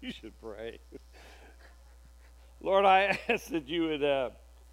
You should pray. Lord, I ask that you would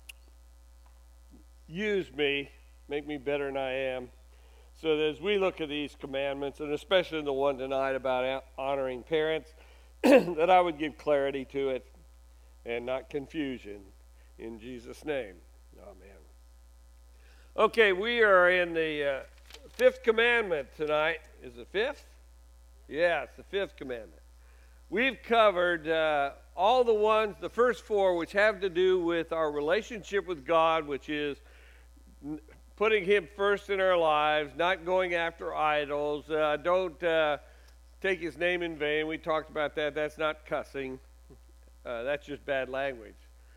use me, make me better than I am, so that as we look at these commandments, and especially the one tonight about honoring parents, that I would give clarity to it and not confusion. In Jesus' name, amen. Okay, we are in the fifth commandment tonight. Is it fifth? Yeah, it's the fifth commandment. We've covered all the ones, the first four, which have to do with our relationship with God, which is putting Him first in our lives, not going after idols, don't take His name in vain. We talked about that. That's not cussing. That's just bad language.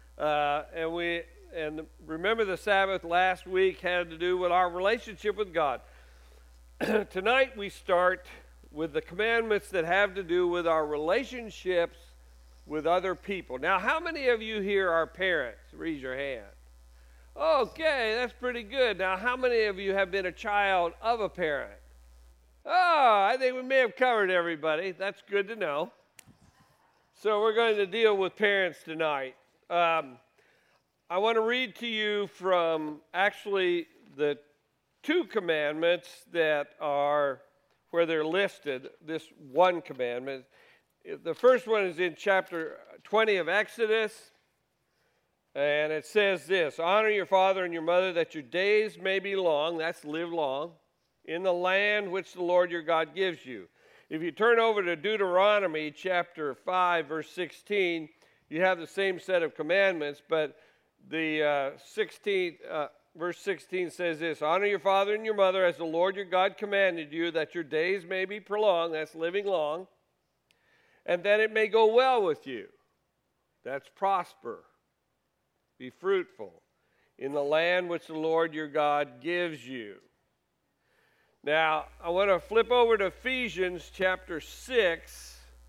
And remember the Sabbath last week had to do with our relationship with God. Tonight we start with the commandments that have to do with our relationships with other people. Now, how many of you here are parents? Raise your hand. Okay, that's pretty good. Now, how many of you have been a child of a parent? Oh, I think we may have covered everybody. That's good to know. So we're going to deal with parents tonight. I want to read to you from actually the two commandments that are where they're listed, this one commandment. The first one is in chapter 20 of Exodus, and it says this: honor your father and your mother that your days may be long, that's live long, in the land which the Lord your God gives you. If you turn over to Deuteronomy chapter 5, verse 16, you have the same set of commandments, but the verse 16 says this: honor your father and your mother as the Lord your God commanded you, that your days may be prolonged, that's living long, and that it may go well with you, that's prosper, be fruitful, in the land which the Lord your God gives you. Now, I want to flip over to Ephesians chapter 6.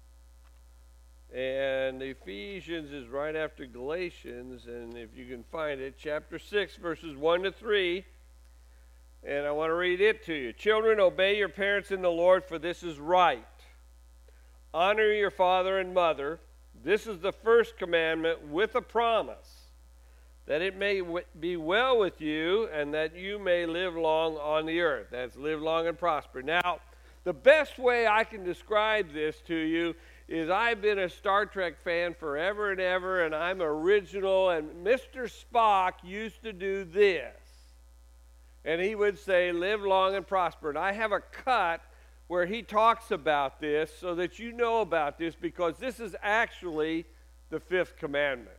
And Ephesians is right after Galatians, and if you can find it, chapter 6, verses 1 to 3. And I want to read it to you. Children, obey your parents in the Lord, for this is right. Honor your father and mother. This is the first commandment with a promise, that it may be well with you and that you may live long on the earth. That's live long and prosper. Now, the best way I can describe this to you is I've been a Star Trek fan forever and ever, and I'm original, and Mr. Spock used to do this. And he would say, live long and prosper. And I have a cut where he talks about this so that you know about this, because this is actually the fifth commandment.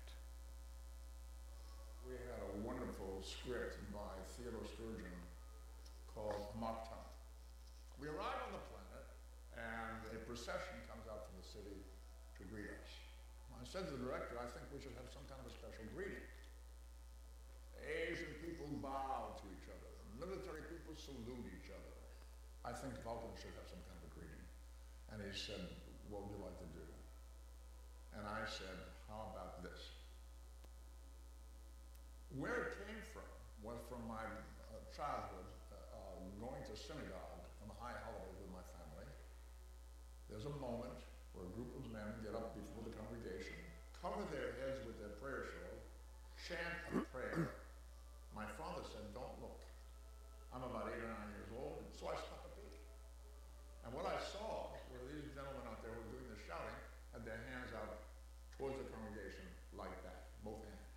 We had a wonderful script by Theodore Sturgeon called Amok Time. We arrive on the planet, and a procession comes out from the city to greet us. I said to the director, I think we should have some kind of a special greeting. Asian people bow to each other. Military people salute each other. I think Vulcan should have some kind of a greeting. And he said, what would you like to do? And I said, how about this? Where it came from was from my childhood going to synagogue on the high holidays with my family. There's a moment where a group of men get up before the congregation, cover their heads with their prayer shawl, chant a prayer. My father said, don't look. I'm about 8 or 9 years old, and so I stopped a peek. And what I saw were these gentlemen out there who were doing the shouting, had their hands out towards the congregation like that, both hands.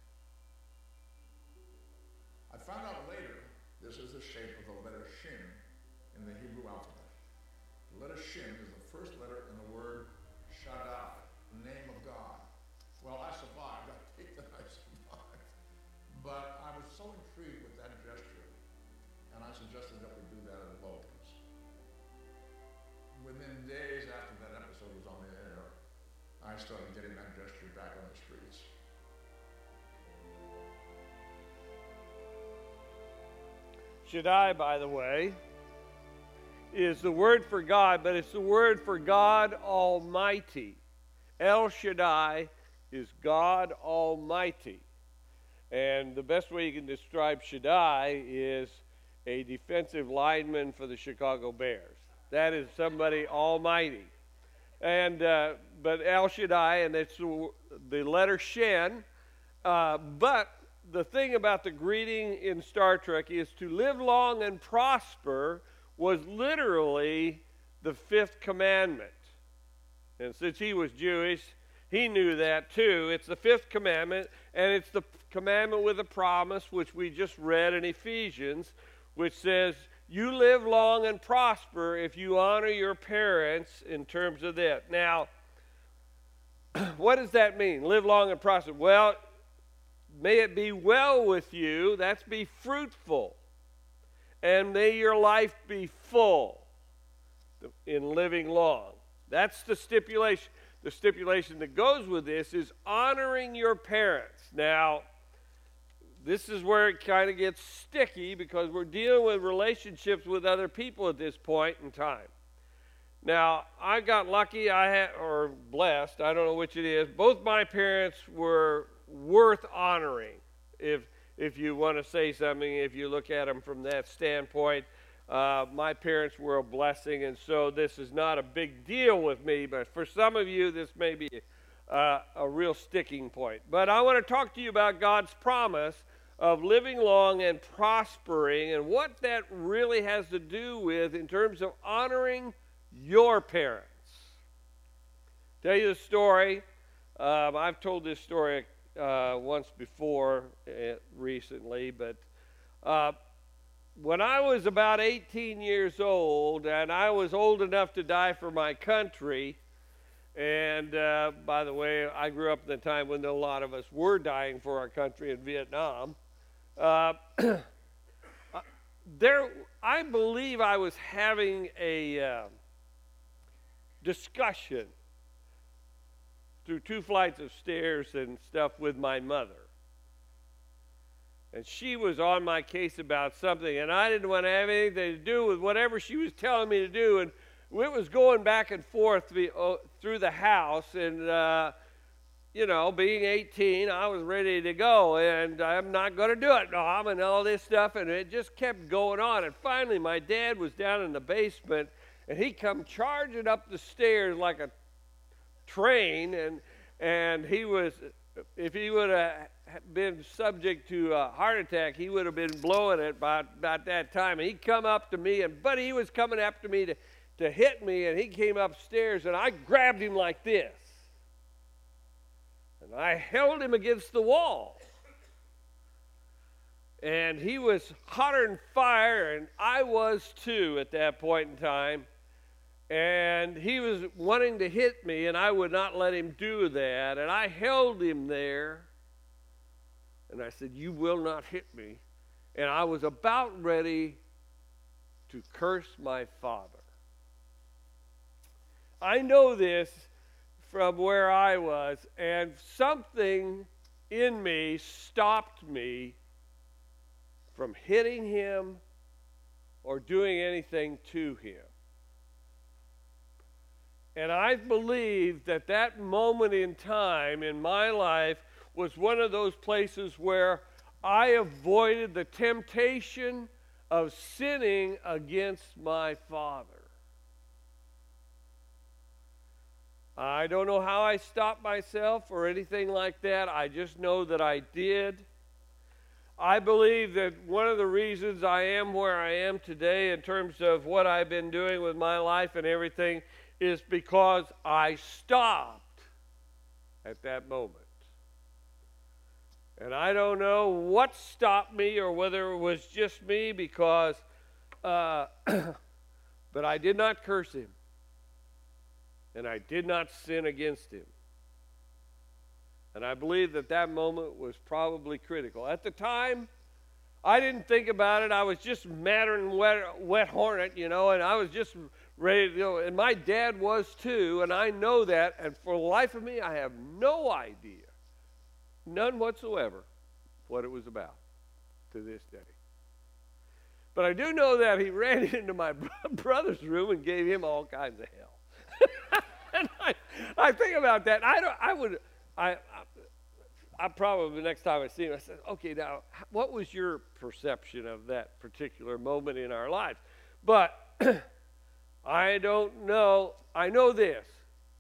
I found out later this is the shape of the letter Shin in the Hebrew alphabet. The letter Shin is the first letter in the word Shaddai, the name of God. Well, I survived. I think that I survived. But I was so intrigued with that gesture, and I suggested that we do that at Vulcan's. Within days after that episode was on the air, I started getting that gesture back on the streets. Shaddai, by the way, is the word for God, but it's the word for God Almighty. El Shaddai is God Almighty. And the best way you can describe Shaddai is a defensive lineman for the Chicago Bears. That is somebody almighty. and but El Shaddai, and it's the letter Shen. But the thing about the greeting in Star Trek is to live long and prosper was literally the fifth commandment. And since he was Jewish, he knew that too. It's the fifth commandment, and it's the commandment with a promise, which we just read in Ephesians, which says, you live long and prosper if you honor your parents in terms of that. Now, what does that mean? Live long and prosper. Well, may it be well with you. That's be fruitful. And may your life be full in living long. That's the stipulation. The stipulation that goes with this is honoring your parents. Now, this is where it kind of gets sticky because we're dealing with relationships with other people at this point in time. Now, I got lucky, or blessed, I don't know which it is. Both my parents were worth honoring, if you want to say something, if you look at them from that standpoint. My parents were a blessing, and so this is not a big deal with me, but for some of you, this may be a real sticking point. But I want to talk to you about God's promise of living long and prospering and what that really has to do with in terms of honoring your parents. Tell you the story. I've told this story once before recently, but when I was about 18 years old, and I was old enough to die for my country, and by the way, I grew up in the time when a lot of us were dying for our country in Vietnam. I believe I was having a discussion through 2 flights of stairs and stuff with my mother. And she was on my case about something, and I didn't want to have anything to do with whatever she was telling me to do. And it was going back and forth through the house, and being 18, I was ready to go, and I'm not going to do it, Mom, and all this stuff, and it just kept going on. And finally, my dad was down in the basement, and he come charging up the stairs like a train, and he was, if he would have been subject to a heart attack, he would have been blowing it by about that time. And he come up to me, but he was coming after me to hit me, and he came upstairs, and I grabbed him like this. And I held him against the wall. And he was hotter than fire, and I was too at that point in time. And he was wanting to hit me, and I would not let him do that. And I held him there, and I said, you will not hit me. And I was about ready to curse my father. I know this from where I was, and something in me stopped me from hitting him or doing anything to him. And I believe that moment in time in my life was one of those places where I avoided the temptation of sinning against my father. I don't know how I stopped myself or anything like that. I just know that I did. I believe that one of the reasons I am where I am today in terms of what I've been doing with my life and everything is because I stopped at that moment. And I don't know what stopped me or whether it was just me because, but I did not curse him. And I did not sin against him. And I believe that moment was probably critical. At the time, I didn't think about it. I was just madder than wet hornet, and I was just ready to go. And my dad was too, and I know that. And for the life of me, I have no idea, none whatsoever, what it was about to this day. But I do know that he ran into my brother's room and gave him all kinds of hell. And I think about that. I probably the next time I see him, I said, okay, now, what was your perception of that particular moment in our lives? But I don't know. I know this.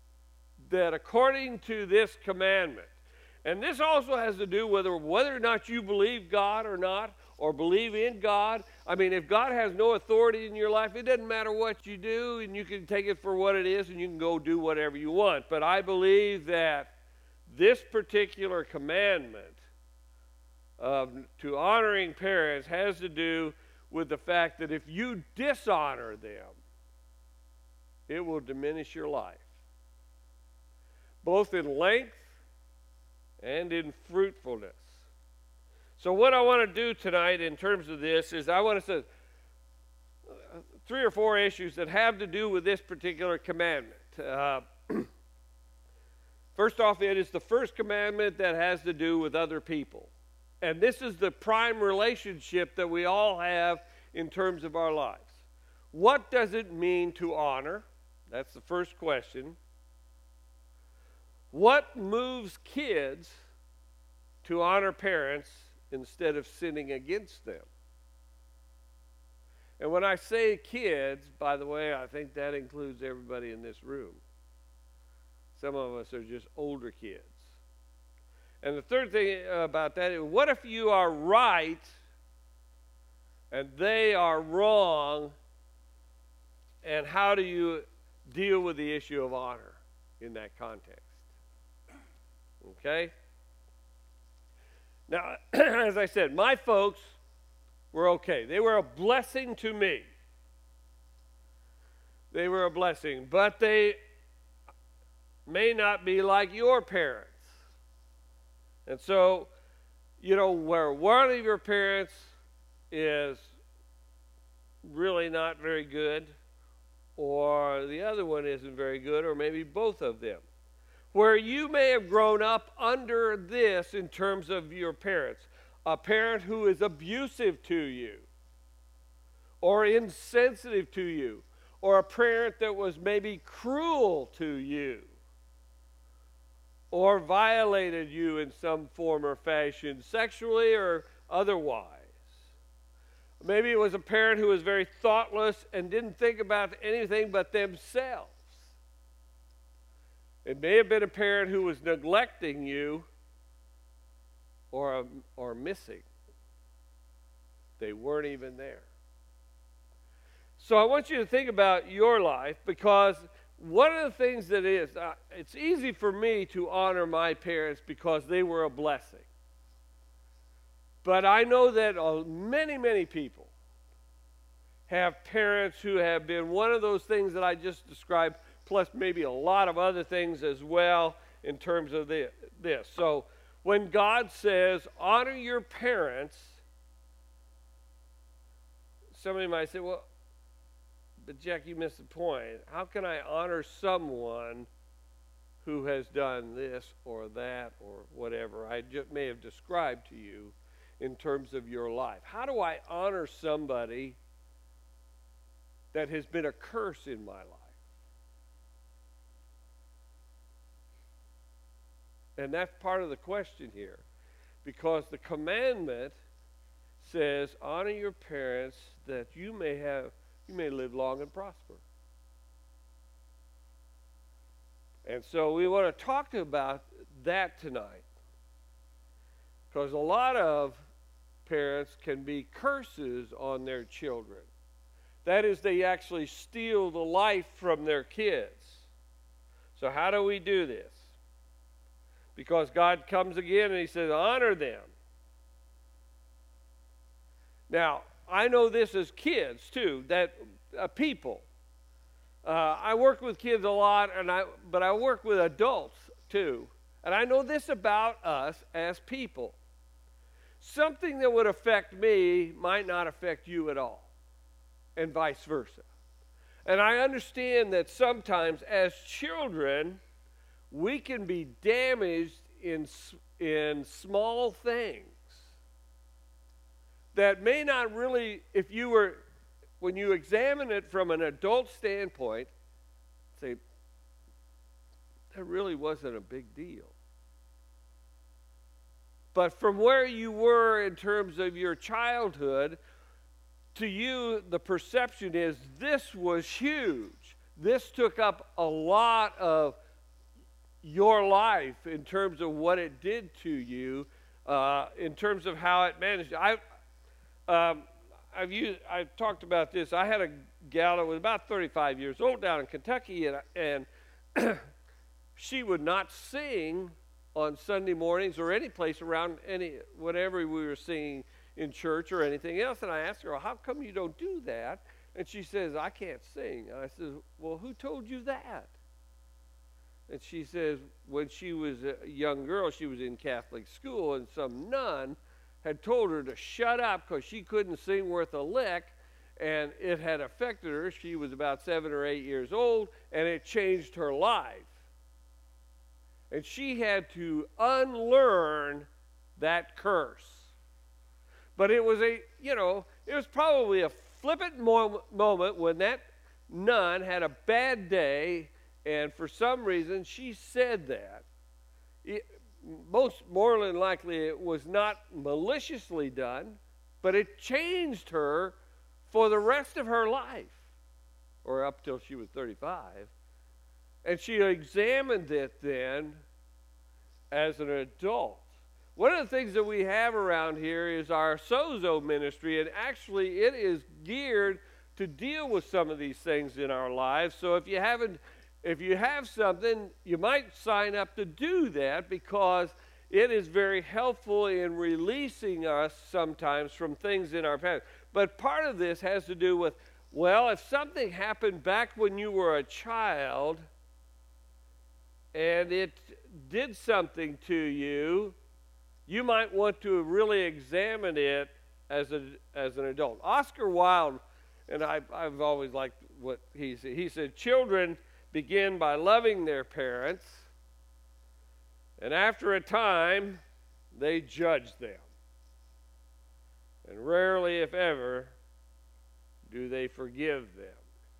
that according to this commandment, and this also has to do with whether or not you believe God or not, or believe in God. I mean, if God has no authority in your life, it doesn't matter what you do, and you can take it for what it is, and you can go do whatever you want. But I believe that this particular commandment to honoring parents has to do with the fact that if you dishonor them, it will diminish your life, both in length and in fruitfulness. So what I want to do tonight in terms of this is I want to say 3 or 4 issues that have to do with this particular commandment. First off, it is the first commandment that has to do with other people. And this is the prime relationship that we all have in terms of our lives. What does it mean to honor? That's the first question. What moves kids to honor parents instead of sinning against them? And when I say kids, by the way, I think that includes everybody in this room. Some of us are just older kids. And the third thing about that is, what if you are right and they are wrong, and how do you deal with the issue of honor in that context? Okay? Now, as I said, my folks were okay. They were a blessing to me. They were a blessing, but they may not be like your parents. And so, you know, where one of your parents is really not very good, or the other one isn't very good, or maybe both of them, where you may have grown up under this in terms of your parents, a parent who is abusive to you, or insensitive to you, or a parent that was maybe cruel to you, or violated you in some form or fashion, sexually or otherwise. Maybe it was a parent who was very thoughtless and didn't think about anything but themselves. It may have been a parent who was neglecting you or missing. They weren't even there. So I want you to think about your life, because one of the things that is, it's easy for me to honor my parents because they were a blessing. But I know that many, many people have parents who have been one of those things that I just described, plus maybe a lot of other things as well in terms of this. So when God says, honor your parents, somebody might say, well, but Jack, you missed the point. How can I honor someone who has done this or that or whatever I may have described to you in terms of your life? How do I honor somebody that has been a curse in my life? And that's part of the question here, because the commandment says, honor your parents that you may live long and prosper. And so we want to talk about that tonight, because a lot of parents can be curses on their children. That is, they actually steal the life from their kids. So how do we do this? Because God comes again and he says, honor them. Now, I know this as kids too, that people. I work with kids a lot, but I work with adults too. And I know this about us as people. Something that would affect me might not affect you at all, and vice versa. And I understand that sometimes as children, we can be damaged in small things that may not really, when you examine it from an adult standpoint, say, that really wasn't a big deal. But from where you were in terms of your childhood, to you, the perception is this was huge. This took up a lot of your life in terms of what it did to you, in terms of how it managed. I've talked about this. I had a gal that was about 35 years old down in Kentucky, and she would not sing on Sunday mornings or any place around whatever we were singing in church or anything else. And I asked her, well, how come you don't do that? And she says, I can't sing. And I said, well, who told you that? And she says, when she was a young girl, she was in Catholic school, and some nun had told her to shut up because she couldn't sing worth a lick, and it had affected her. She was about 7 or 8 years old, and it changed her life. And she had to unlearn that curse. But it was it was probably a flippant moment when that nun had a bad day, and for some reason she said that. More than likely it was not maliciously done, but it changed her for the rest of her life, or up till she was 35. And she examined it then as an adult. One of the things that we have around here is our Sozo ministry, and actually it is geared to deal with some of these things in our lives. So if you have something, you might sign up to do that, because it is very helpful in releasing us sometimes from things in our past. But part of this has to do with, well, if something happened back when you were a child and it did something to you, you might want to really examine it as an adult. Oscar Wilde, and I've always liked what he said. He said, children begin by loving their parents, and after a time, they judge them. And rarely, if ever, do they forgive them.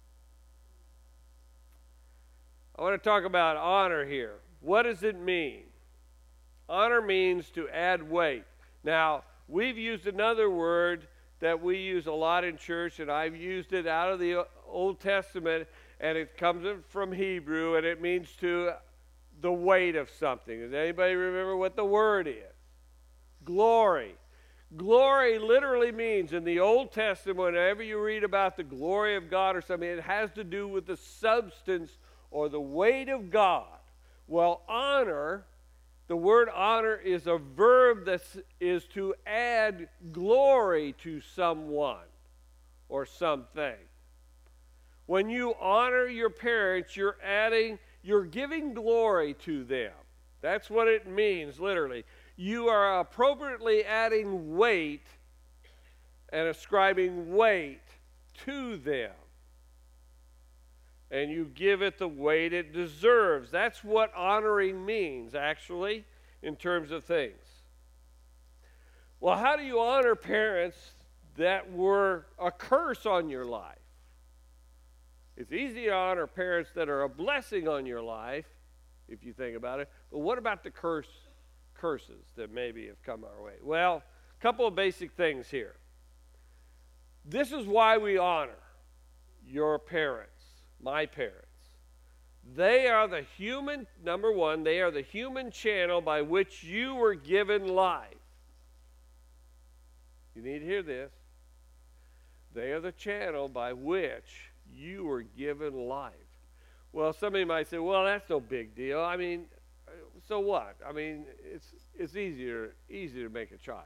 I want to talk about honor here. What does it mean? Honor means to add weight. Now, we've used another word that we use a lot in church, and I've used it out of the Old Testament, and it comes from Hebrew, and it means to the weight of something. Does anybody remember what the word is? Glory. Glory literally means, in the Old Testament, whenever you read about the glory of God or something, it has to do with the substance or the weight of God. Well, honor, the word honor is a verb that is to add glory to someone or something. When you honor your parents, you're giving glory to them. That's what it means, literally. You are appropriately adding weight and ascribing weight to them. And you give it the weight it deserves. That's what honoring means, actually, in terms of things. Well, how do you honor parents that were a curse on your life? It's easy to honor parents that are a blessing on your life, if you think about it. But what about the curses that maybe have come our way? Well, a couple of basic things here. This is why we honor your parents, my parents. They are the human, number one, they are the human channel by which you were given life. You need to hear this. They are the channel by which you were given life. Well, somebody might say, well, that's no big deal. I mean, so what? I mean, it's easier to make a child.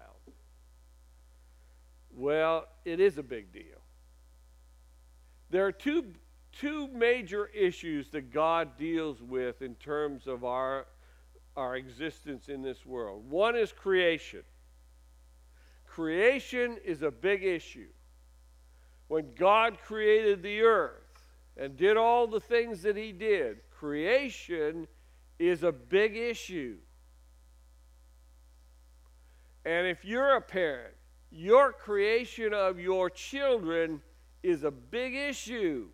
Well, it is a big deal. There are two major issues that God deals with in terms of our existence in this world. One is creation. Creation is a big issue. When God created the earth and did all the things that he did, creation is a big issue. And if you're a parent, your creation of your children is a big issue.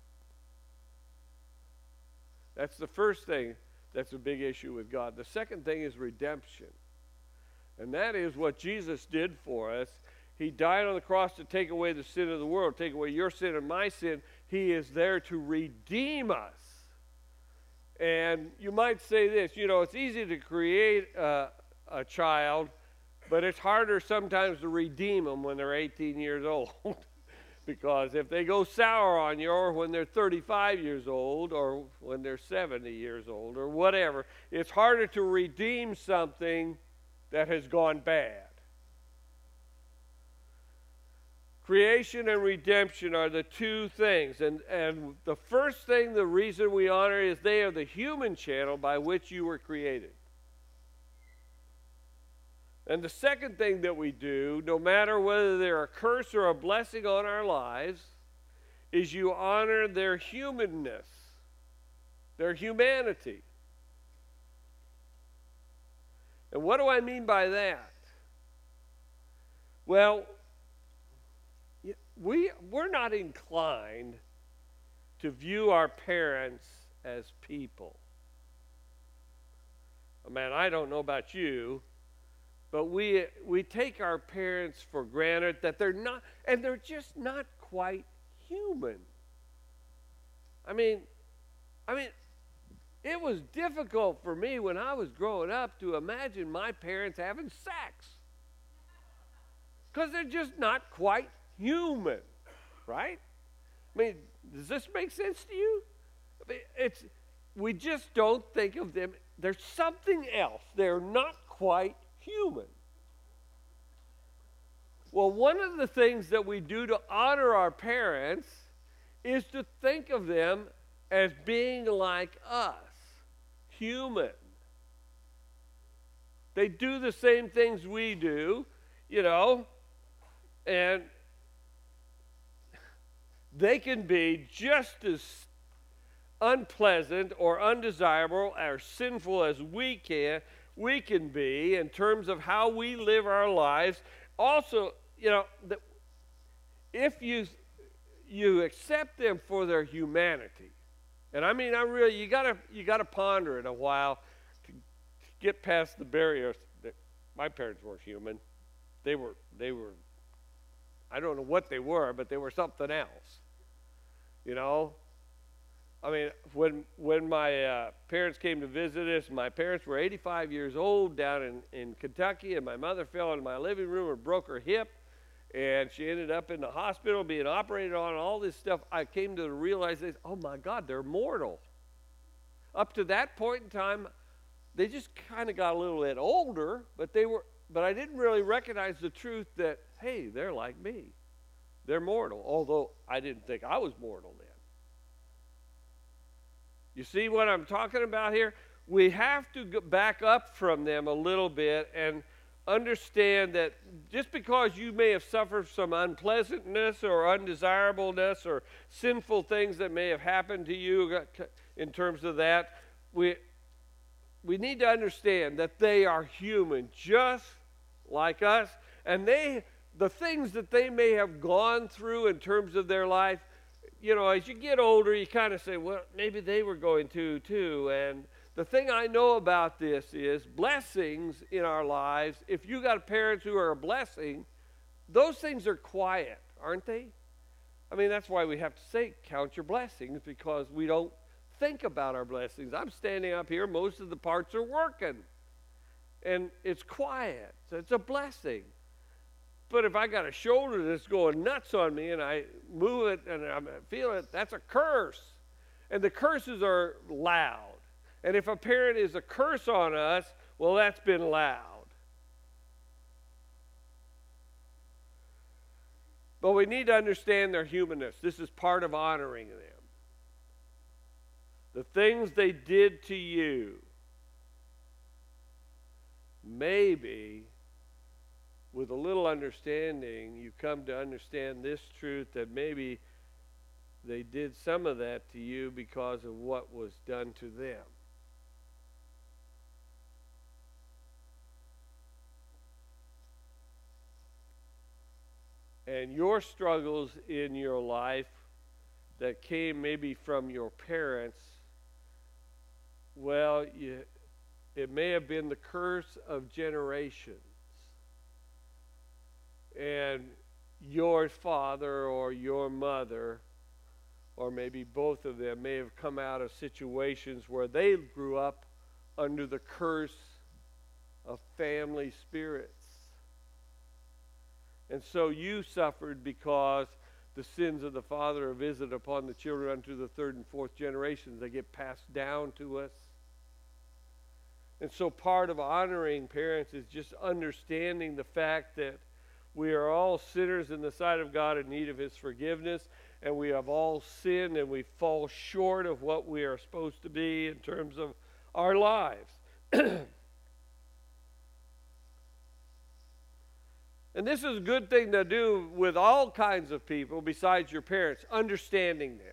That's the first thing that's a big issue with God. The second thing is redemption. And that is what Jesus did for us. He died on the cross to take away the sin of the world, take away your sin and my sin. He is there to redeem us. And you might say this, it's easy to create a child, but it's harder sometimes to redeem them when they're 18 years old. Because if they go sour on you, or when they're 35 years old, or when they're 70 years old, or whatever, it's harder to redeem something that has gone bad. Creation and redemption are the two things. And the first thing, the reason we honor is they are the human channel by which you were created. And the second thing that we do, no matter whether they're a curse or a blessing on our lives, is you honor their humanness, their humanity. And what do I mean by that? Well, we're not inclined to view our parents as people. Man, I don't know about you, but we take our parents for granted that they're not, and they're just not quite human. I mean, it was difficult for me when I was growing up to imagine my parents having sex. Because they're just not quite human, right? I mean, does this make sense to you? I mean, we just don't think of them. There's something else. They're not quite human. Well, one of the things that we do to honor our parents is to think of them as being like us, human. They do the same things we do, and they can be just as unpleasant or undesirable or sinful as we can be in terms of how we live our lives. Also, if you accept them for their humanity, and I mean, you gotta ponder it a while to get past the barriers that my parents weren't human. They were. I don't know what they were, but they were something else. I mean, when my parents came to visit us, my parents were 85 years old down in Kentucky, and my mother fell in my living room and broke her hip, and she ended up in the hospital being operated on and all this stuff. I came to realize, oh my God, they're mortal. Up to that point in time, they just kind of got a little bit older, but I didn't really recognize the truth that, hey, they're like me. They're mortal, although I didn't think I was mortal then. You see what I'm talking about here? We have to back up from them a little bit and understand that just because you may have suffered some unpleasantness or undesirableness or sinful things that may have happened to you in terms of that, we need to understand that they are human just like us, and the things that they may have gone through in terms of their life, as you get older, you kind of say, well, maybe they were going to too. And the thing I know about this is blessings in our lives, if you got parents who are a blessing, those things are quiet, aren't they? I mean, that's why we have to say, count your blessings, because we don't think about our blessings. I'm standing up here, most of the parts are working, and it's quiet, so it's a blessing. But if I got a shoulder that's going nuts on me and I move it and I feel it, that's a curse. And the curses are loud. And if a parent is a curse on us, well, that's been loud. But we need to understand their humanness. This is part of honoring them. The things they did to you, maybe with a little understanding, you come to understand this truth, that maybe they did some of that to you because of what was done to them. And your struggles in your life that came maybe from your parents, well, it may have been the curse of generations. And your father or your mother or maybe both of them, may have come out of situations where they grew up under the curse of family spirits. And so you suffered because the sins of the father are visited upon the children unto the third and fourth generations. They get passed down to us. And so part of honoring parents is just understanding the fact that we are all sinners in the sight of God in need of His forgiveness, and we have all sinned and we fall short of what we are supposed to be in terms of our lives. And this is a good thing to do with all kinds of people besides your parents, understanding them.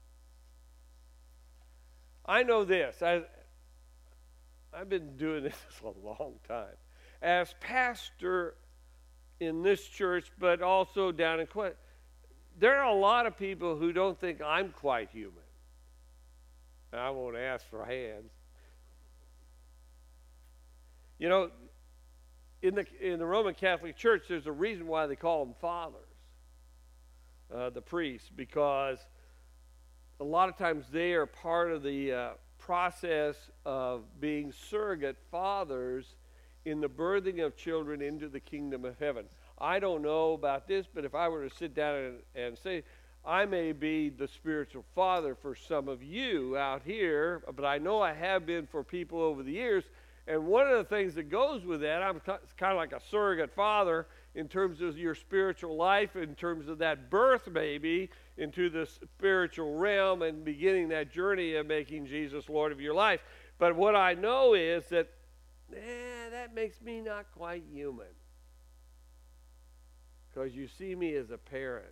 I know this. I've been doing this a long time. As pastor in this church, but also down in Quint, there are a lot of people who don't think I'm quite human. And I won't ask for hands. You know, in the Roman Catholic Church, there's a reason why they call them fathers, the priests, because a lot of times they are part of the process of being surrogate fathers in the birthing of children into the kingdom of heaven. I don't know about this, but if I were to sit down and say, I may be the spiritual father for some of you out here, but I know I have been for people over the years. And one of the things that goes with that, I'm kind of like a surrogate father in terms of your spiritual life, in terms of that birth maybe into the spiritual realm and beginning that journey of making Jesus Lord of your life. But what I know is that, that makes me not quite human. Because you see me as a parent.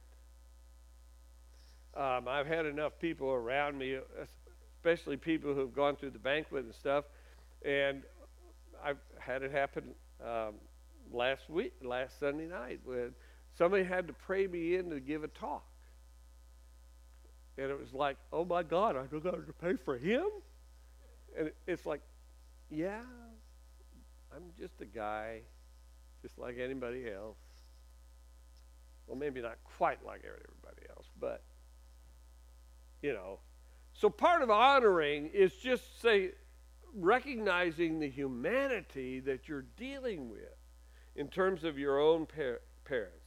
I've had enough people around me, especially people who have gone through the banquet and stuff, and I've had it happen last Sunday night, when somebody had to pray me in to give a talk. And it was like, oh my God, I don't have to pay for him? And it's like, yeah, I'm just a guy, just like anybody else. Well, maybe not quite like everybody else, but, you know. So part of honoring is just, recognizing the humanity that you're dealing with in terms of your own parents.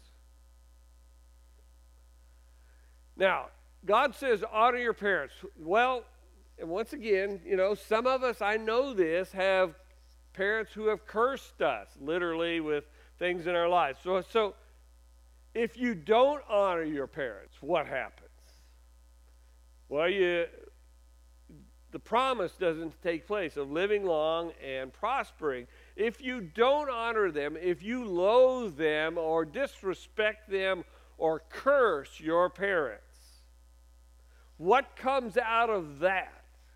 Now, God says honor your parents. Well, and once again, some of us, I know this, have parents who have cursed us, literally, with things in our lives. So if you don't honor your parents, what happens? Well, the promise doesn't take place of living long and prospering. If you don't honor them, if you loathe them or disrespect them or curse your parents, what comes out of that?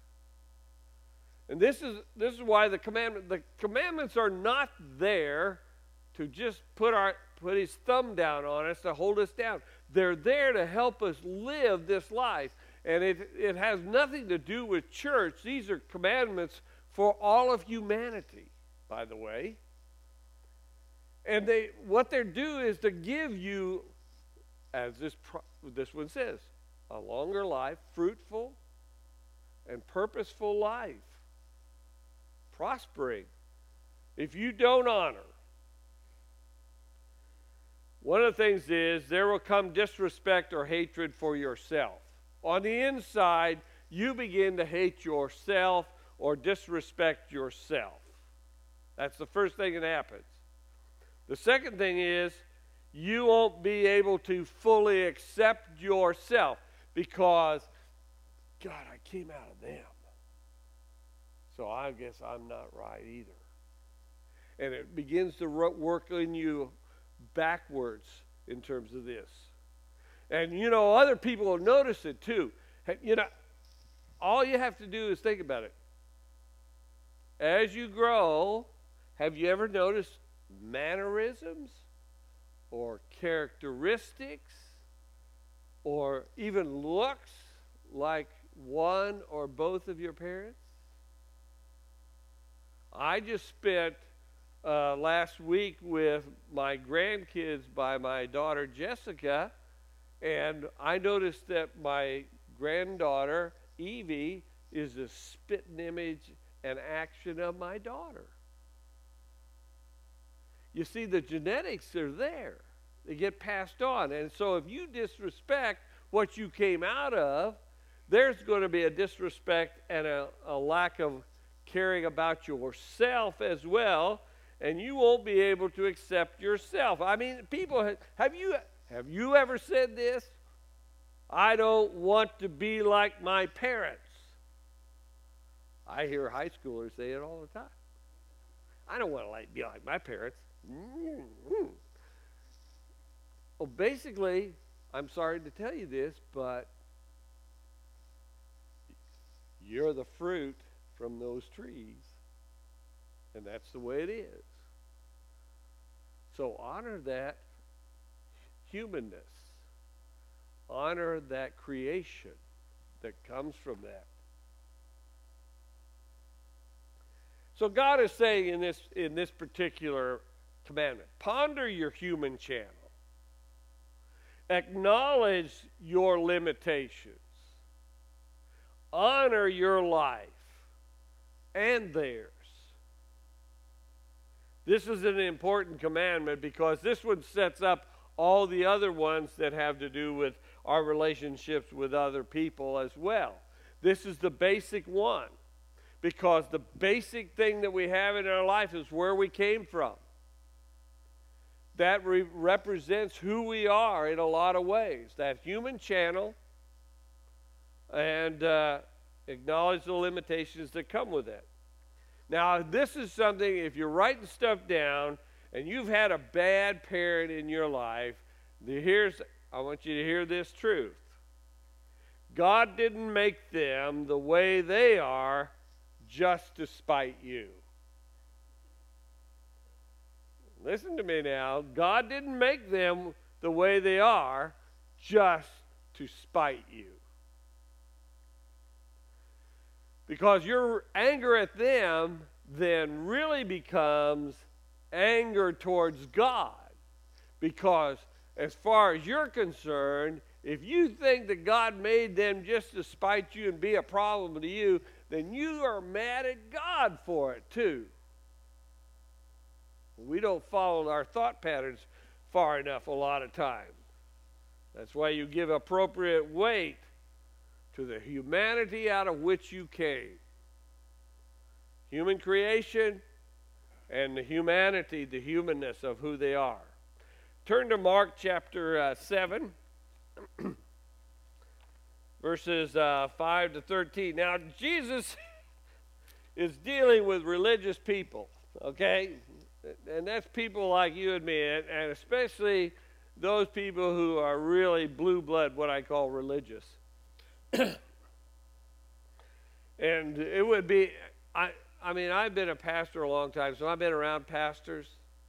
And this is why the commandments are not there to just put his thumb down on us, to hold us down. They're there to help us live this life. And it has nothing to do with church. These are commandments for all of humanity, by the way. And what they do is to give you, as this one says, a longer life, fruitful and purposeful life, prospering. If you don't honor, one of the things is there will come disrespect or hatred for yourself. On the inside, you begin to hate yourself or disrespect yourself. That's the first thing that happens. The second thing is you won't be able to fully accept yourself because, God, I came out of them. So I guess I'm not right either. And it begins to work in you backwards in terms of this. And, other people will notice it too. All you have to do is think about it. As you grow, have you ever noticed mannerisms or characteristics or even looks like one or both of your parents? I just spent last week with my grandkids by my daughter Jessica, and I noticed that my granddaughter, Evie, is the spitting image and action of my daughter. You see, the genetics are there. They get passed on. And so if you disrespect what you came out of, there's going to be a disrespect and a lack of caring about yourself as well, and you won't be able to accept yourself. I mean, people, have you ever said this? I don't want to be like my parents. I hear high schoolers say it all the time. I don't want to be like my parents. Well, basically, I'm sorry to tell you this, but you're the fruit from those trees, and that's the way it is. So honor that humanness. Honor that creation that comes from that. So God is saying in this particular commandment, ponder your human channel. Acknowledge your limitations. Honor your life and theirs. This is an important commandment because this one sets up all the other ones that have to do with our relationships with other people as well. This is the basic one because the basic thing that we have in our life is where we came from. That represents who we are in a lot of ways. That human channel, and acknowledge the limitations that come with it. Now, this is something, if you're writing stuff down and you've had a bad parent in your life, I want you to hear this truth. God didn't make them the way they are just to spite you. Listen to me now. God didn't make them the way they are just to spite you. Because your anger at them then really becomes anger towards God. Because as far as you're concerned, if you think that God made them just to spite you and be a problem to you, then you are mad at God for it too. We don't follow our thought patterns far enough a lot of times. That's why you give appropriate weight to the humanity out of which you came. Human creation and the humanity, the humanness of who they are. Turn to Mark chapter 7, verses 5 to 13. Now, Jesus is dealing with religious people, okay? And that's people like you and me, and especially those people who are really blue blood, what I call religious. And it would be, I mean, I've been a pastor a long time, so I've been around pastors,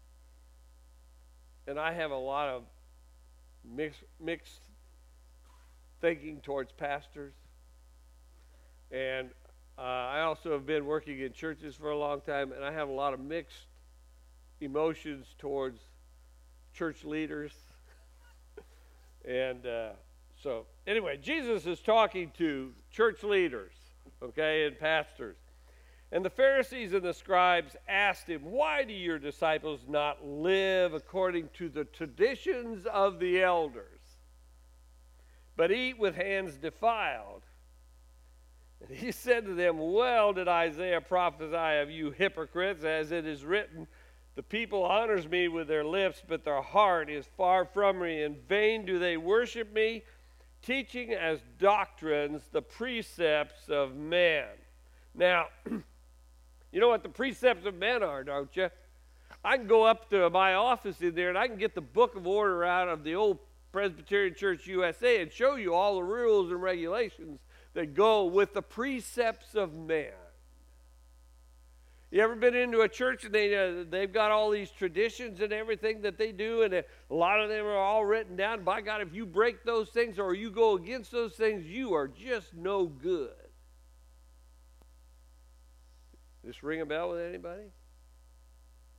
and I have a lot of mixed thinking towards pastors. And I also have been working in churches for a long time, and I have a lot of mixed emotions towards church leaders. And so anyway, Jesus is talking to church leaders, okay, and pastors. And the Pharisees and the scribes asked him, "Why do your disciples not live according to the traditions of the elders, but eat with hands defiled?" And he said to them, "Well did Isaiah prophesy of you hypocrites, as it is written, the people honors me with their lips, but their heart is far from me. In vain do they worship me, teaching as doctrines the precepts of men." Now, you know what the precepts of men are, don't you? I can go up to my office in there and I can get the book of order out of the old Presbyterian Church USA and show you all the rules and regulations that go with the precepts of men. You ever been into a church and they've got all these traditions and everything that they do, and a lot of them are all written down. By God, if you break those things or you go against those things, you are just no good. This ring a bell with anybody?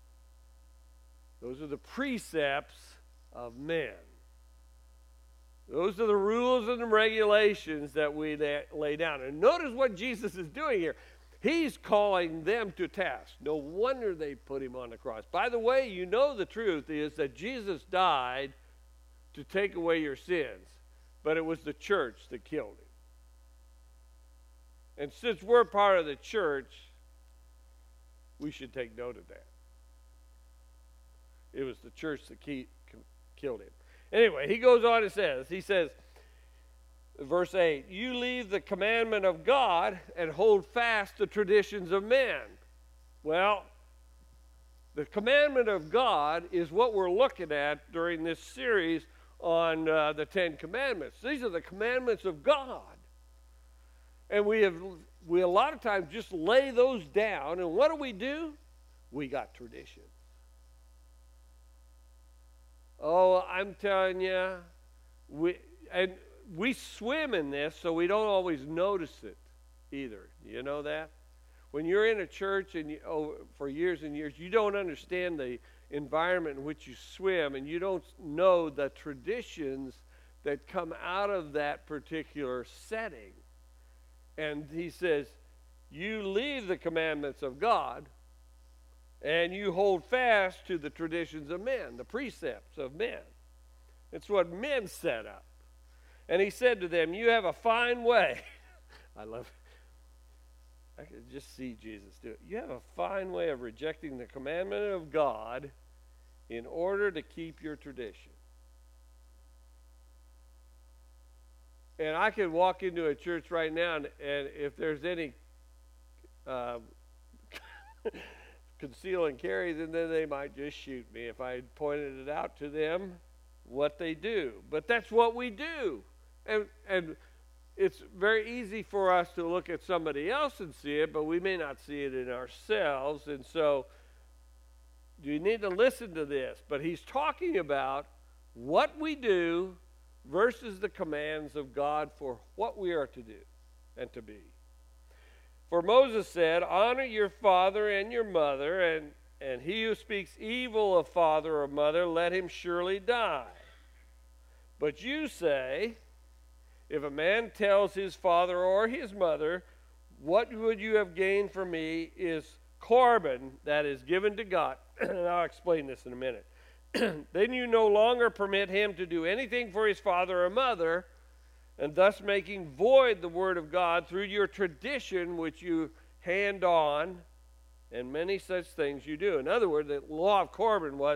Those are the precepts of men. Those are the rules and the regulations that we lay down. And notice what Jesus is doing here. He's calling them to task. No wonder they put him on the cross. By the way, you know the truth is that Jesus died to take away your sins, but it was the church that killed him. And since we're part of the church, we should take note of that. It was the church that killed him. Anyway, he goes on and says, verse 8, you leave the commandment of God and hold fast the traditions of men. Well, the commandment of God is what we're looking at during this series on the Ten Commandments. These are the commandments of God. And we a lot of times just lay those down, and what do? We got traditions. Oh, I'm telling you, we swim in this, so we don't always notice it either. You know that? When you're in a church and for years and years, you don't understand the environment in which you swim, and you don't know the traditions that come out of that particular setting. And he says, you leave the commandments of God, and you hold fast to the traditions of men, the precepts of men. It's what men set up. And he said to them, you have a fine way. I love it. I could just see Jesus do it. You have a fine way of rejecting the commandment of God in order to keep your tradition. And I could walk into a church right now, and if there's any conceal and carry, then they might just shoot me if I pointed it out to them what they do. But that's what we do. And it's very easy for us to look at somebody else and see it, but we may not see it in ourselves. And so you need to listen to this. But he's talking about what we do versus the commands of God for what we are to do and to be. For Moses said, honor your father and your mother, and he who speaks evil of father or mother, let him surely die. But you say, if a man tells his father or his mother, what would you have gained from me is Corban that is given to God. And I'll explain this in a minute. Then you no longer permit him to do anything for his father or mother, and thus making void the word of God through your tradition which you hand on, and many such things you do. In other words, the law of Corban was,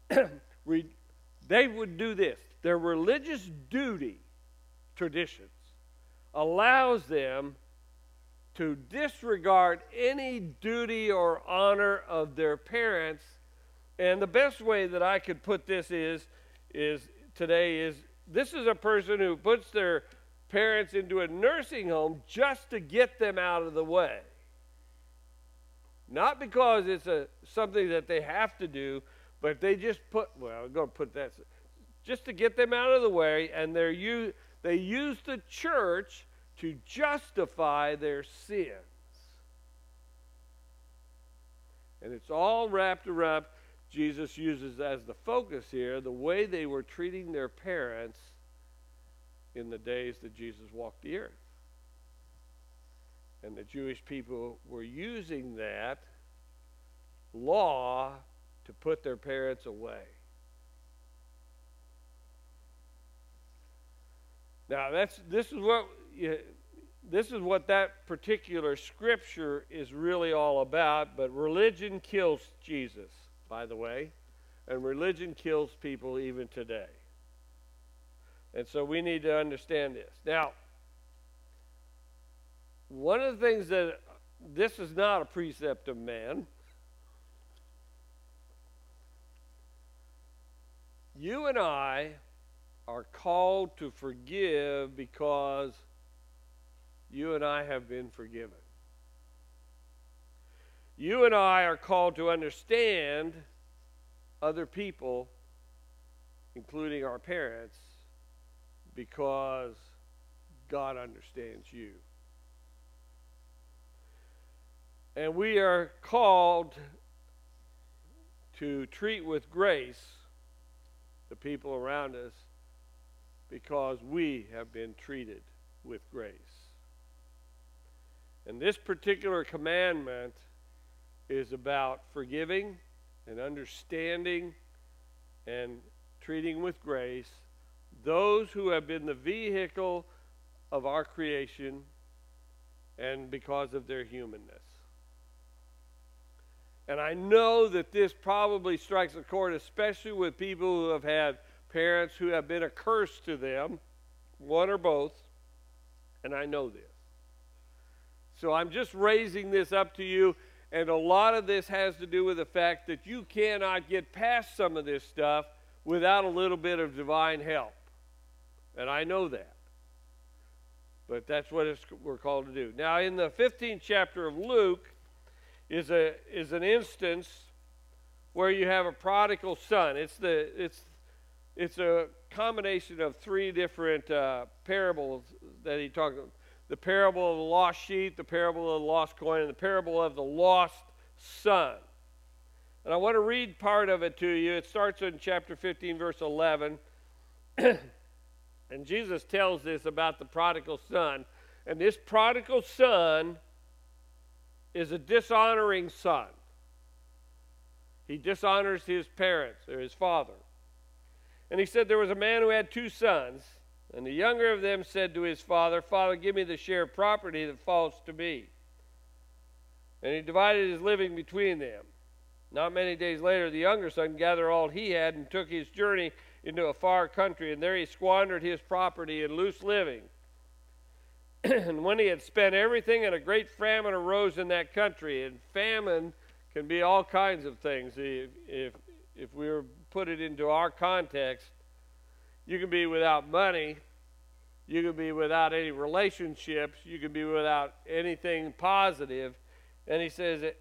they would do this. Their religious duty, traditions, allows them to disregard any duty or honor of their parents. And the best way that I could put this is this is a person who puts their parents into a nursing home just to get them out of the way. Not because it's something that they have to do, but they just just to get them out of the way, and they use the church to justify their sins. And it's all wrapped around. Jesus uses as the focus here the way they were treating their parents in the days that Jesus walked the earth. And the Jewish people were using that law to put their parents away. Now this is what that particular scripture is really all about, but religion kills Jesus, by the way, and religion kills people even today. And so we need to understand this. Now, one of the things this is not a precept of man. You and I are called to forgive because you and I have been forgiven. You and I are called to understand other people, including our parents, because God understands you. And we are called to treat with grace the people around us because we have been treated with grace. And this particular commandment is about forgiving and understanding and treating with grace those who have been the vehicle of our creation and because of their humanness. And I know that this probably strikes a chord, especially with people who have had parents who have been a curse to them, one or both, and I know this. So I'm just raising this up to you, and a lot of this has to do with the fact that you cannot get past some of this stuff without a little bit of divine help. And I know that. But that's what we're called to do. Now, in the 15th chapter of Luke is an instance where you have a prodigal son. It's a combination of three different parables that he talked about. The parable of the lost sheep, the parable of the lost coin, and the parable of the lost son. And I want to read part of it to you. It starts in chapter 15, verse 11. And Jesus tells this about the prodigal son. And this prodigal son is a dishonoring son. He dishonors his parents or his father. And he said there was a man who had two sons. And the younger of them said to his father, "Father, give me the share of property that falls to me." And he divided his living between them. Not many days later, the younger son gathered all he had and took his journey into a far country, and there he squandered his property in loose living. And when he had spent everything, and a great famine arose in that country. And famine can be all kinds of things. If we were put it into our context, you can be without money, you can be without any relationships, you can be without anything positive. And he says that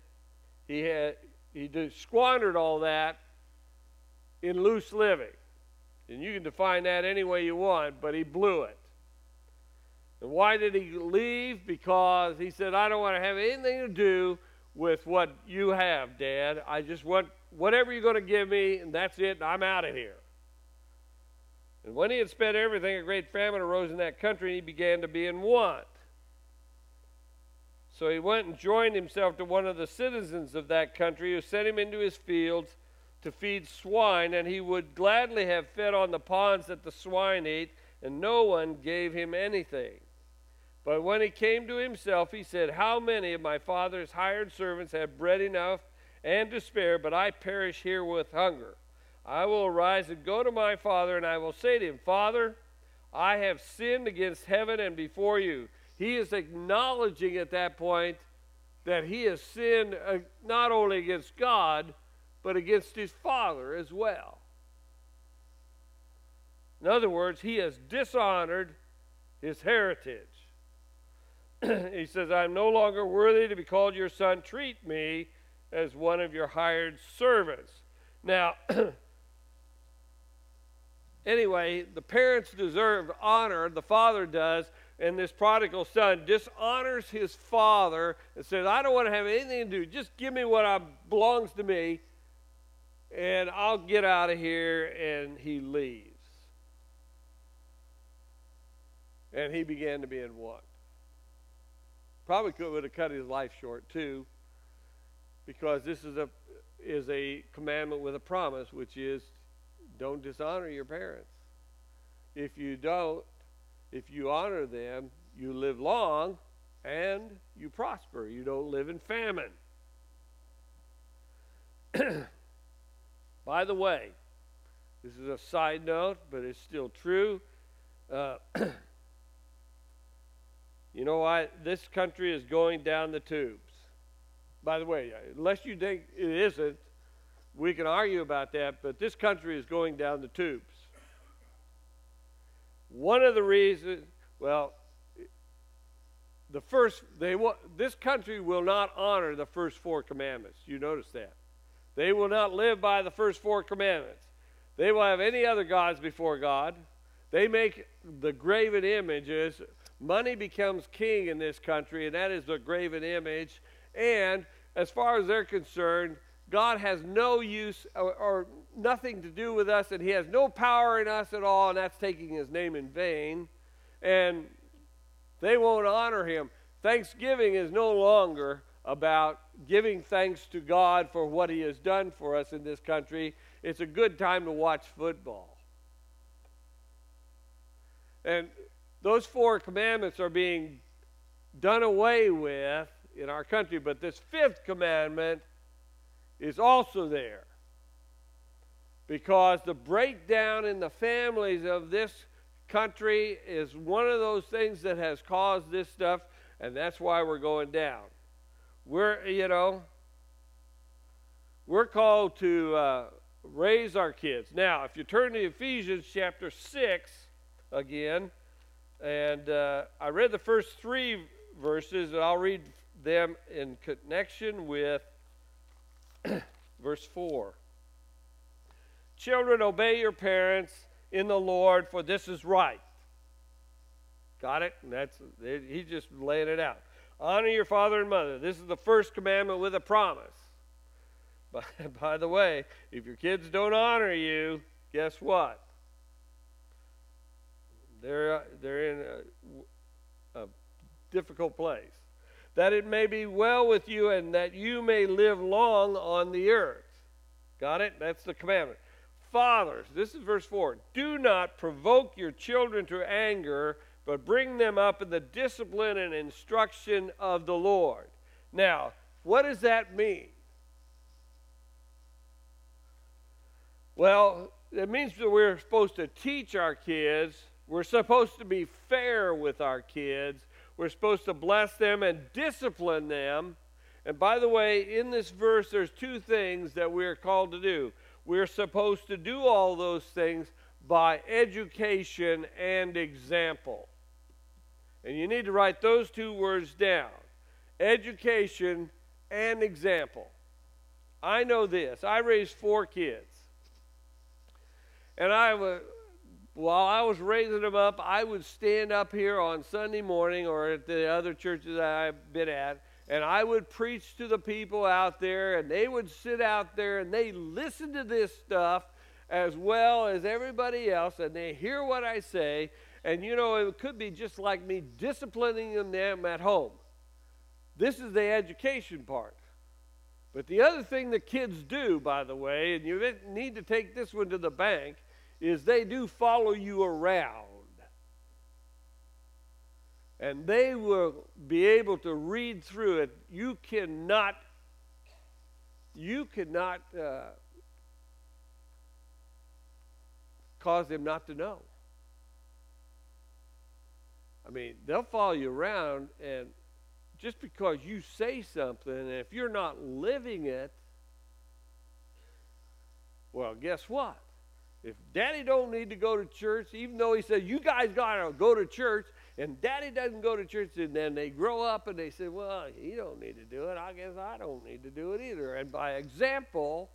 he squandered all that in loose living. And you can define that any way you want, but he blew it. And why did he leave? Because he said, "I don't want to have anything to do with what you have, Dad. I just want whatever you're going to give me, and that's it, and I'm out of here." And when he had spent everything, a great famine arose in that country, and he began to be in want. So he went and joined himself to one of the citizens of that country, who sent him into his fields to feed swine, and he would gladly have fed on the ponds that the swine ate, and no one gave him anything. But when he came to himself, he said, "How many of my father's hired servants have bread enough and to spare, but I perish here with hunger? I will arise and go to my father, and I will say to him, 'Father, I have sinned against heaven and before you.'" He is acknowledging at that point that he has sinned not only against God, but against his father as well. In other words, he has dishonored his heritage. He says, "I'm no longer worthy to be called your son. Treat me as one of your hired servants." Now, anyway, the parents deserve honor, the father does, and this prodigal son dishonors his father and says, "I don't want to have anything to do. Just give me what belongs to me, and I'll get out of here," and he leaves. And he began to be in want. Probably would have cut his life short too, because this is a commandment with a promise, which is don't dishonor your parents. If you honor them, you live long and you prosper. You don't live in famine. By the way, this is a side note, but it's still true. You know why? This country is going down the tubes. By the way, unless you think it isn't, we can argue about that, but this country is going down the tubes. One of the reasons, this country will not honor the first four commandments. You notice that. They will not live by the first four commandments. They will have any other gods before God. They make the graven images. Money becomes king in this country, and that is the graven image. And as far as they're concerned, God has no use or nothing to do with us, and he has no power in us at all, and that's taking his name in vain. And they won't honor him. Thanksgiving is no longer about giving thanks to God for what he has done for us in this country. It's a good time to watch football. And those 4 commandments are being done away with in our country, but this 5th commandment is also there, because the breakdown in the families of this country is one of those things that has caused this stuff, and that's why we're going down. We're called to raise our kids. Now, if you turn to Ephesians chapter 6 again, and I read the first 3 verses, and I'll read them in connection with verse 4. Children, obey your parents in the Lord, for this is right. Got it? And he's just laying it out. Honor your father and mother. This is the first commandment with a promise. By the way, if your kids don't honor you, guess what? They're in a difficult place. That it may be well with you and that you may live long on the earth. Got it? That's the commandment. Fathers, this is verse 4. Do not provoke your children to anger, but bring them up in the discipline and instruction of the Lord. Now, what does that mean? Well, it means that we're supposed to teach our kids. We're supposed to be fair with our kids. We're supposed to bless them and discipline them. And by the way, in this verse, there's 2 things that we're called to do. We're supposed to do all those things by education and example. And you need to write those 2 words down. Education and example. I know this. I raised 4 kids. And while I was raising them up, I would stand up here on Sunday morning or at the other churches that I've been at, and I would preach to the people out there, and they would sit out there and they listen to this stuff as well as everybody else, and they hear what I say. And it could be just like me disciplining them at home. This is the education part. But the other thing the kids do, by the way, and you need to take this one to the bank, is they do follow you around. And they will be able to read through it. You cannot cause them not to know. I mean, they'll follow you around, and just because you say something, and if you're not living it, well, guess what? If Daddy don't need to go to church, even though he says, you guys got to go to church, and Daddy doesn't go to church, and then they grow up and they say, well, he don't need to do it. I guess I don't need to do it either. And by example,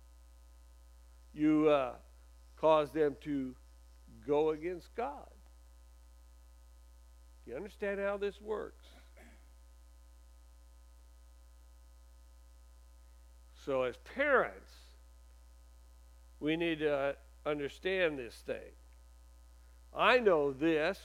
you cause them to go against God. You understand how this works? So as parents, we need to understand this thing. I know this.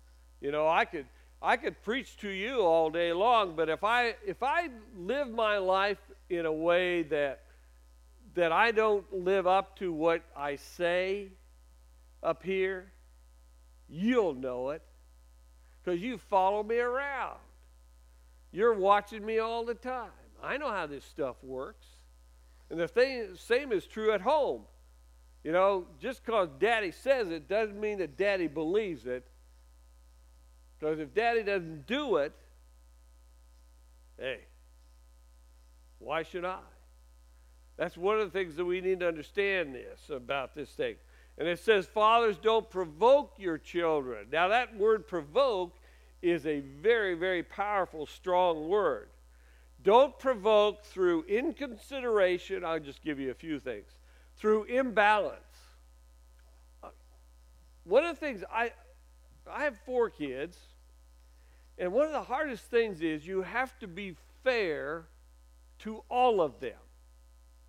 I could preach to you all day long, but if I live my life in a way that I don't live up to what I say up here, you'll know it, because you follow me around. You're watching me all the time. I know how this stuff works. And the same is true at home. Just because Daddy says it doesn't mean that Daddy believes it. Because if Daddy doesn't do it, hey, why should I? That's one of the things that we need to understand about this thing. And it says, fathers, don't provoke your children. Now that word provoke is a very, very powerful, strong word. Don't provoke through inconsideration. I'll just give you a few things. Through imbalance. One of the things, I have 4 kids, and one of the hardest things is you have to be fair to all of them.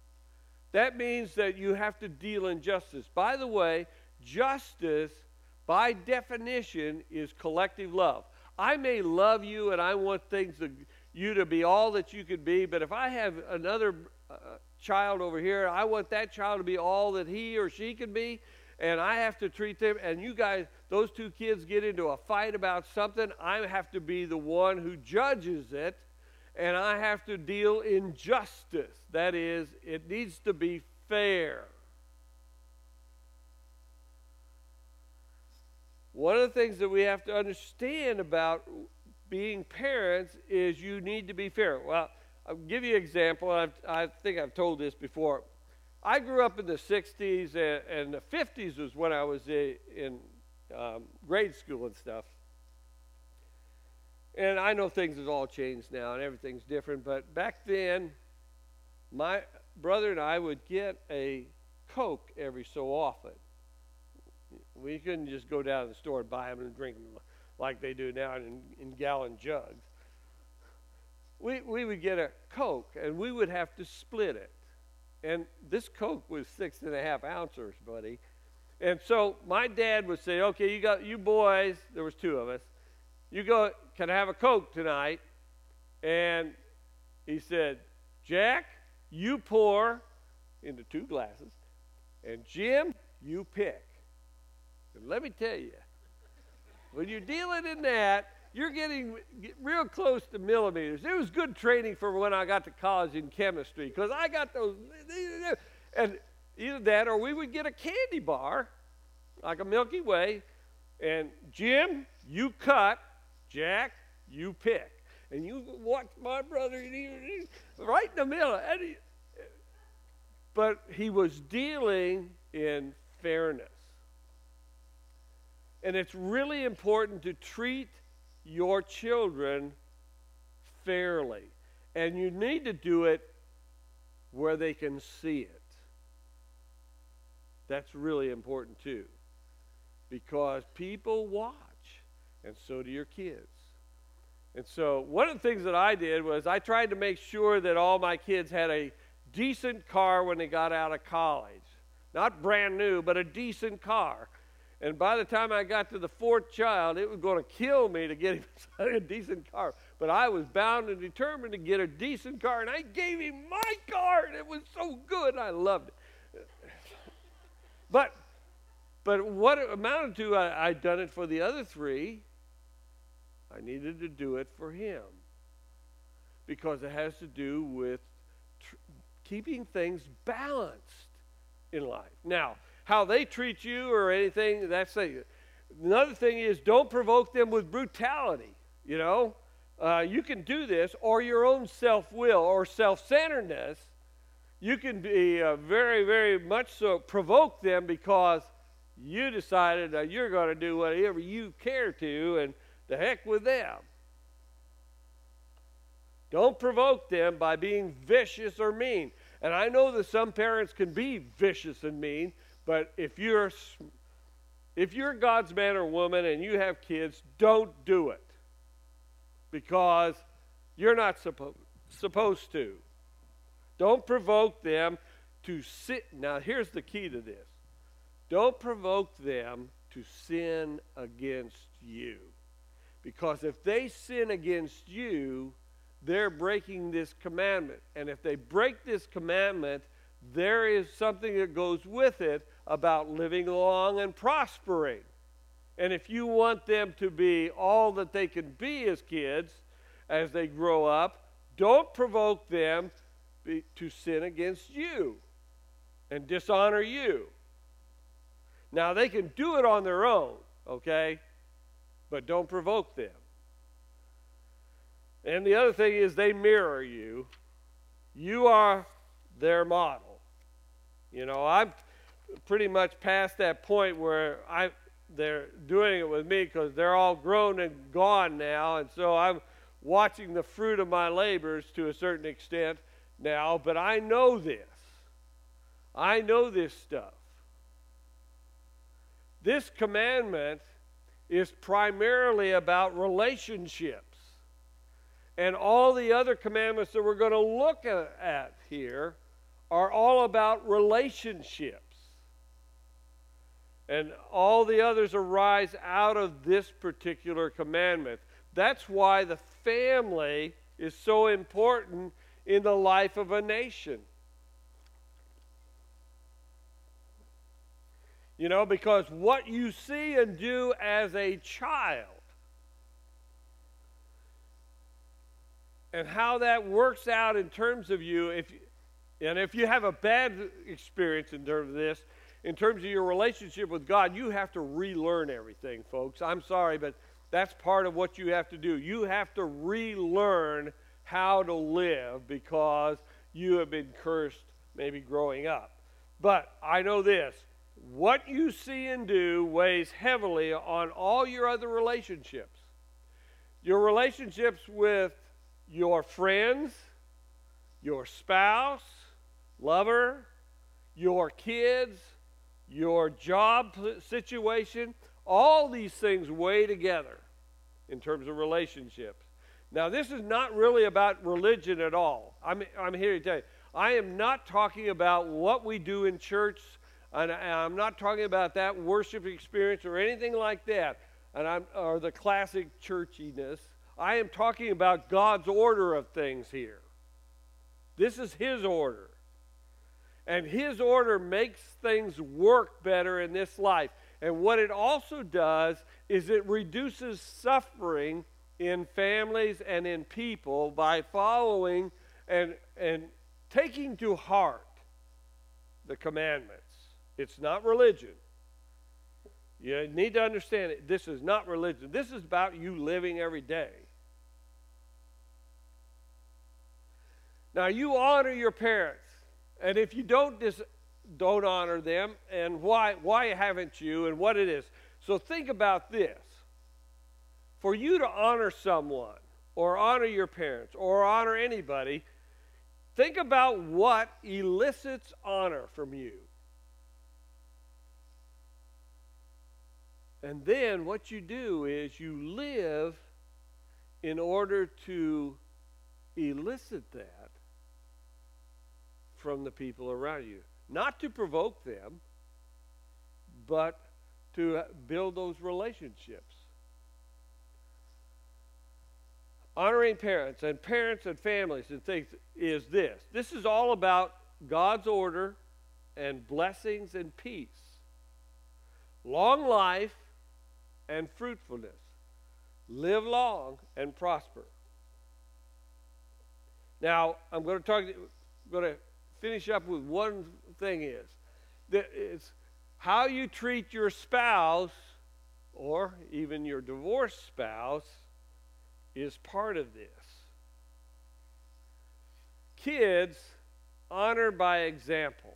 That means that you have to deal in justice. By the way, justice, by definition, is collective love. I may love you and I want you to be all that you could be, but if I have another child over here, I want that child to be all that he or she can be, and I have to treat them, and you guys, those two kids get into a fight about something, I have to be the one who judges it, and I have to deal in justice. That is, it needs to be fair. One of the things that we have to understand about being parents is you need to be fair. Well, I'll give you an example. I think I've told this before. I grew up in the 60s, and the 50s was when I was in grade school and stuff. And I know things have all changed now and everything's different, but back then, my brother and I would get a Coke every so often. We couldn't just go down to the store and buy them and drink them like they do now in gallon jugs. We would get a Coke, and we would have to split it. And this Coke was 6.5 ounces, buddy. And so my dad would say, okay, you boys, there was two of us, you go, can I have a Coke tonight? And he said, Jack, you pour into 2 glasses, and Jim, you pick. And let me tell you, when you're dealing in that, you're getting real close to millimeters. It was good training for when I got to college in chemistry, because I got those, and either that or we would get a candy bar, like a Milky Way, and Jim, you cut, Jack, you pick. And you watch my brother, right in the middle. But he was dealing in fairness. And it's really important to treat your children fairly. And you need to do it where they can see it. That's really important too. Because people watch, and so do your kids. And so one of the things that I did was I tried to make sure that all my kids had a decent car when they got out of college. Not brand new, but a decent car. And by the time I got to the 4th child, it was going to kill me to get him a decent car. But I was bound and determined to get a decent car, and I gave him my car, and it was so good. I loved it. But what it amounted to, I'd done it for the other 3. I needed to do it for him. Because it has to do with keeping things balanced in life. Now, how they treat you or anything, that's it. Another thing is, don't provoke them with brutality. You know, you can do this, or your own self-will or self-centeredness. You can be very, very much so provoke them because you decided that you're going to do whatever you care to, and the heck with them. Don't provoke them by being vicious or mean. And I know that some parents can be vicious and mean, but if you're God's man or woman and you have kids, don't do it. Because you're not supposed to. Don't provoke them to sin. Now, here's the key to this. Don't provoke them to sin against you. Because if they sin against you, they're breaking this commandment. And if they break this commandment, there is something that goes with it about living long and prospering. And if you want them to be all that they can be as kids, as they grow up, don't provoke them to sin against you and dishonor you. Now, they can do it on their own, okay? But don't provoke them. And the other thing is they mirror you. You are their model. You know, I'm pretty much past that point where they're doing it with me because they're all grown and gone now, and so I'm watching the fruit of my labors to a certain extent now, but I know this. I know this stuff. This commandment is primarily about relationships. And all the other commandments that we're going to look at here are all about relationships. And all the others arise out of this particular commandment. That's why the family is so important in the life of a nation. You know, because what you see and do as a child and how that works out in terms of you, if you have a bad experience in terms of this, in terms of your relationship with God, you have to relearn everything, folks. I'm sorry, but that's part of what you have to do. You have to relearn how to live because you have been cursed maybe growing up. But I know this. What you see and do weighs heavily on all your other relationships. Your relationships with your friends, your spouse, lover, your kids, your job situation, all these things weigh together in terms of relationships. Now, this is not really about religion at all. I'm here to tell you, I am not talking about what we do in church, and I'm not talking about that worship experience or anything like that, or the classic churchiness. I am talking about God's order of things here. This is His order. And His order makes things work better in this life. And what it also does is it reduces suffering in families and in people by following and taking to heart the commandments. It's not religion. You need to understand it. This is not religion. This is about you living every day. Now, you honor your parents. And if you don't honor them, and why haven't you, and what it is. So think about this. For you to honor someone, or honor your parents, or honor anybody, think about what elicits honor from you. And then what you do is you live in order to elicit that from the people around you. Not to provoke them, but to build those relationships. Honoring parents and families and things is this. This is all about God's order and blessings and peace. Long life and fruitfulness. Live long and prosper. Now, I'm going to finish up with one thing is how you treat your spouse or even your divorced spouse is part of this. Kids, honor by example.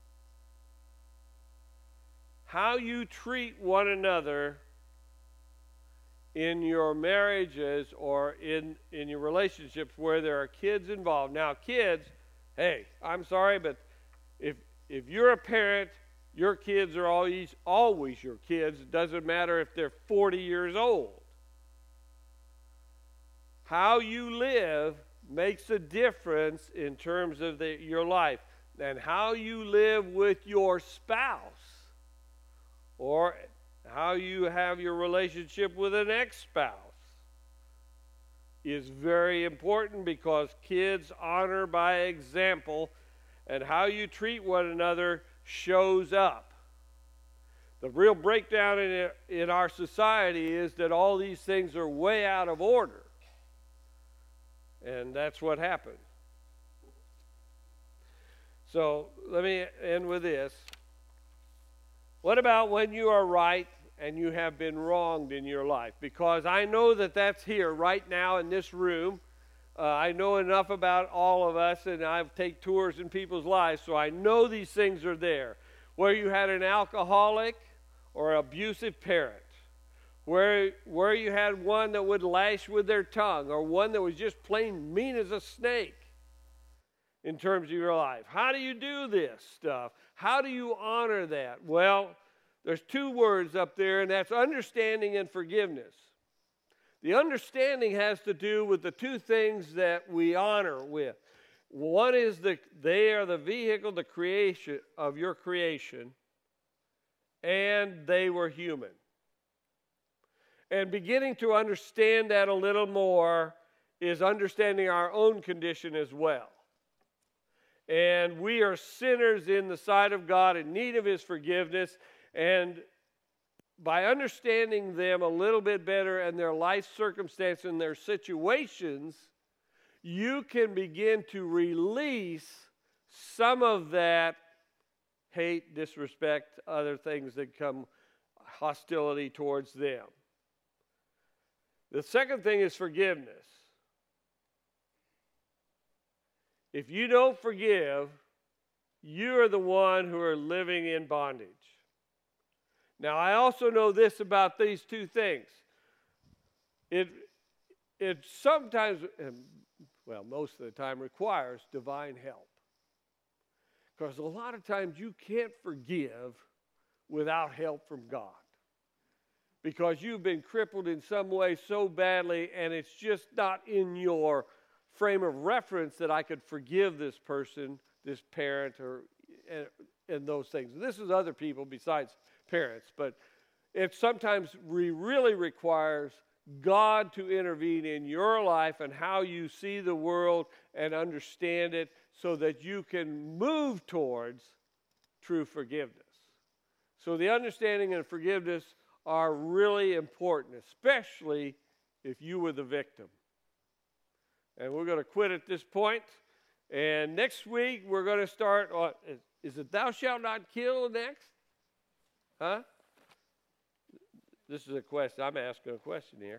How you treat one another in your marriages or in your relationships where there are kids involved. Now, kids, hey, I'm sorry, but if you're a parent, your kids are always your kids. It doesn't matter if they're 40 years old. How you live makes a difference in terms of your life. And how you live with your spouse or how you have your relationship with an ex-spouse is very important because kids honor by example, and how you treat one another shows up. The real breakdown in our society is that all these things are way out of order. And that's what happened. So let me end with this. What about when you are right and you have been wronged in your life? Because I know that that's here right now in this room. I know enough about all of us, and I've taken tours in people's lives, so I know these things are there. Where you had an alcoholic or abusive parent, where you had one that would lash with their tongue, or one that was just plain mean as a snake in terms of your life. How do you do this stuff? How do you honor that? Well, there's two words up there, and that's understanding and forgiveness. The understanding has to do with the two things that we honor with. One is they are the vehicle, the creation of your creation, and they were human. And beginning to understand that a little more is understanding our own condition as well. And we are sinners in the sight of God in need of His forgiveness. And by understanding them a little bit better and their life circumstance and their situations, you can begin to release some of that hate, disrespect, other things that come, hostility towards them. The second thing is forgiveness. If you don't forgive, you are the one who are living in bondage. Now, I also know this about these two things. It sometimes, well, most of the time, requires divine help. Because a lot of times you can't forgive without help from God. Because you've been crippled in some way so badly, and it's just not in your frame of reference that I could forgive this person, this parent, and those things. This is other people besides parents, but it sometimes really requires God to intervene in your life and how you see the world and understand it so that you can move towards true forgiveness. So the understanding and forgiveness are really important, especially if you were the victim. And we're going to quit at this point. And next week, we're going to start on, is it thou shalt not kill next? Huh? This is a question. I'm asking a question here.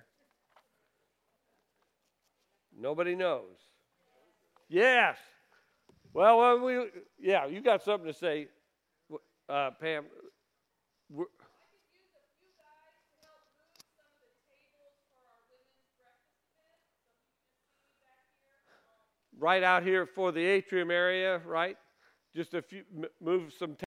Nobody knows. Yes. Well, you got something to say, Pam. Right out here for the atrium area, right? Just move some